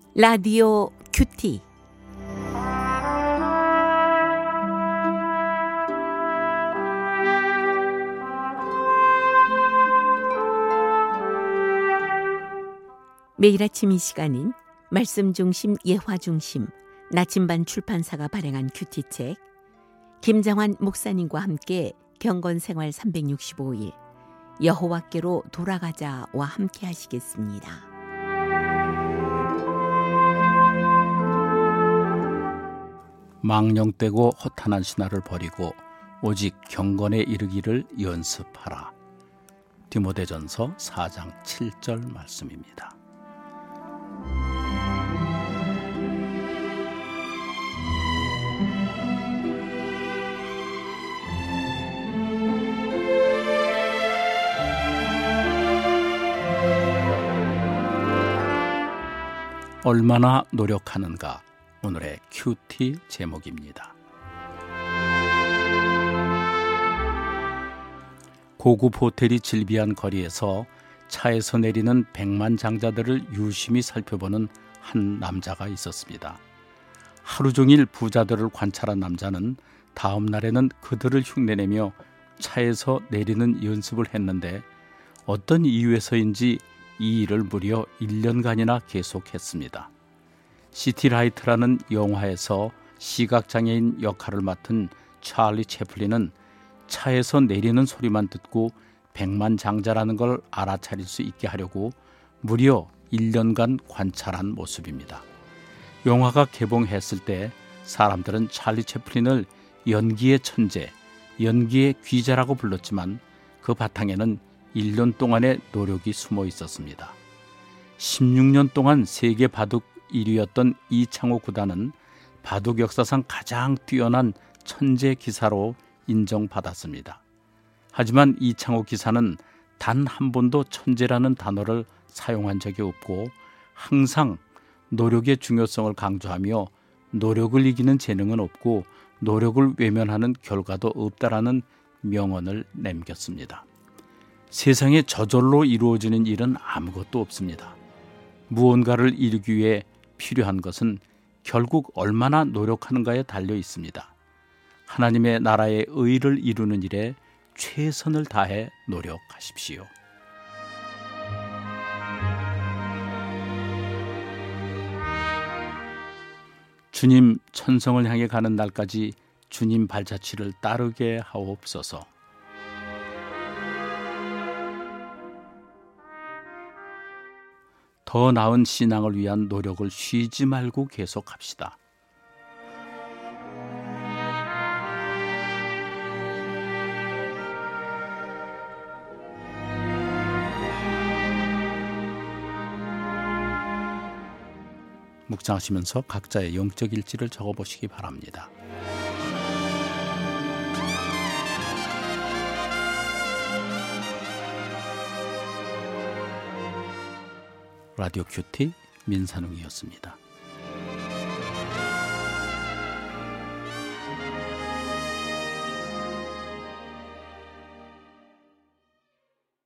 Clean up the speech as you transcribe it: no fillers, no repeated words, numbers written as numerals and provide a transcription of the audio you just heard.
라디오 큐티. 매일 아침 이 시간은 말씀 중심 예화 중심 나침반 출판사가 발행한 큐티책, 김정환 목사님과 함께 경건생활 365일 여호와께로 돌아가자와 함께 하시겠습니다. 망령되고 허탄한 신화를 버리고 오직 경건에 이르기를 연습하라. 디모데전서 4장 7절 말씀입니다. 얼마나 노력하는가, 오늘의 큐티 제목입니다. 고급 호텔이 즐비한 거리에서 차에서 내리는 백만장자들을 유심히 살펴보는 한 남자가 있었습니다. 하루 종일 부자들을 관찰한 남자는 다음 날에는 그들을 흉내내며 차에서 내리는 연습을 했는데 어떤 이유에서인지 이 일을 무려 1년간이나 계속했습니다. 시티라이트라는 영화에서 시각장애인 역할을 맡은 찰리 채플린은 차에서 내리는 소리만 듣고 백만장자라는 걸 알아차릴 수 있게 하려고 무려 1년간 관찰한 모습입니다. 영화가 개봉했을 때 사람들은 찰리 채플린을 연기의 천재, 연기의 귀재라고 불렀지만 그 바탕에는 1년 동안의 노력이 숨어 있었습니다. 16년 동안 세계 바둑 1위였던 이창호 구단은 바둑 역사상 가장 뛰어난 천재 기사로 인정받았습니다. 하지만 이창호 기사는 단 한 번도 천재라는 단어를 사용한 적이 없고 항상 노력의 중요성을 강조하며 노력을 이기는 재능은 없고 노력을 외면하는 결과도 없다라는 명언을 남겼습니다. 세상에 저절로 이루어지는 일은 아무것도 없습니다. 무언가를 이루기 위해 필요한 것은 결국 얼마나 노력하는가에 달려 있습니다. 하나님의 나라의 의를 이루는 일에 최선을 다해 노력하십시오. 주님 천성을 향해 가는 날까지 주님 발자취를 따르게 하옵소서. 더 나은 신앙을 위한 노력을 쉬지 말고 계속합시다. 묵상하시면서 각자의 영적 일지를 적어보시기 바랍니다. 라디오 큐티 민산웅이었습니다.